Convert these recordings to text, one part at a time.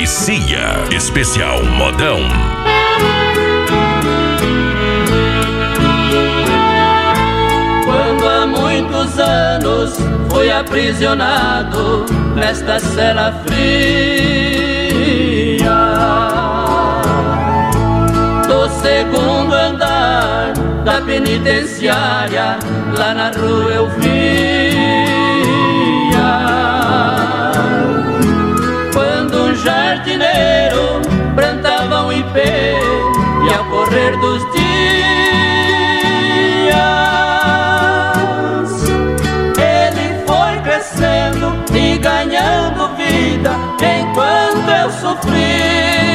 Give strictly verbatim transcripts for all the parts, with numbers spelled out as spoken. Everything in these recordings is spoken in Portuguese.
Cia, especial modão. Quando há muitos anos fui aprisionado nesta cela fria do segundo andar da penitenciária, lá na rua eu via quando um jardineiro plantava um ipê e ao correr dos dias ele foi crescendo e ganhando vida enquanto eu sofria.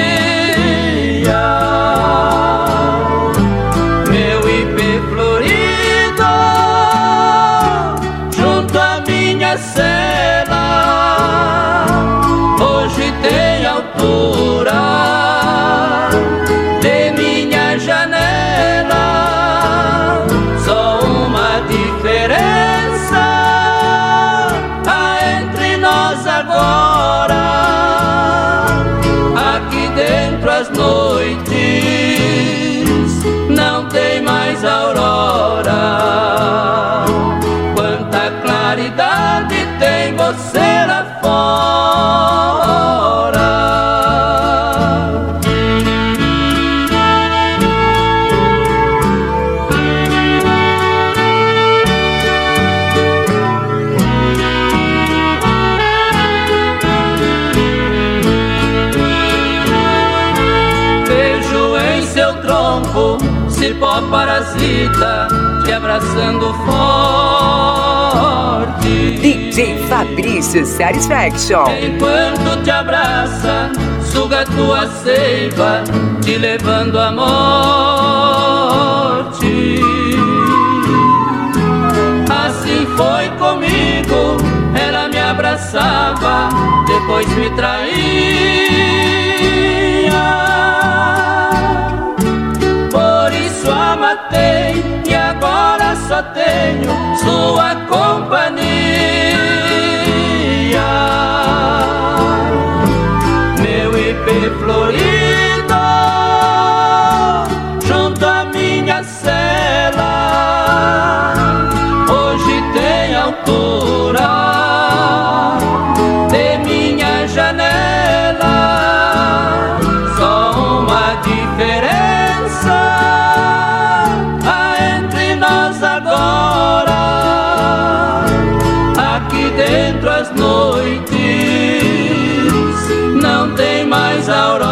Meu ipê florido junto à minha cela hoje tem altura de minha janela. Só uma diferença há entre nós agora. Aqui dentro as noites não tem mais aurora. Quanta claridade tem você lá fora. Vejo em seu tronco cipó parasita te abraçando forte. D J Fabrício Satisfaction. Enquanto te abraça, suga tua seiva, te levando à morte. Assim foi comigo, ela me abraçava, depois me traía. Por isso a matei e agora só tenho sua companhia. Meu ipê florido junto à minha cela hoje tem altura de minha janela. Só uma diferença há entre nós agora. Aqui dentro as noites não tem mais aurora.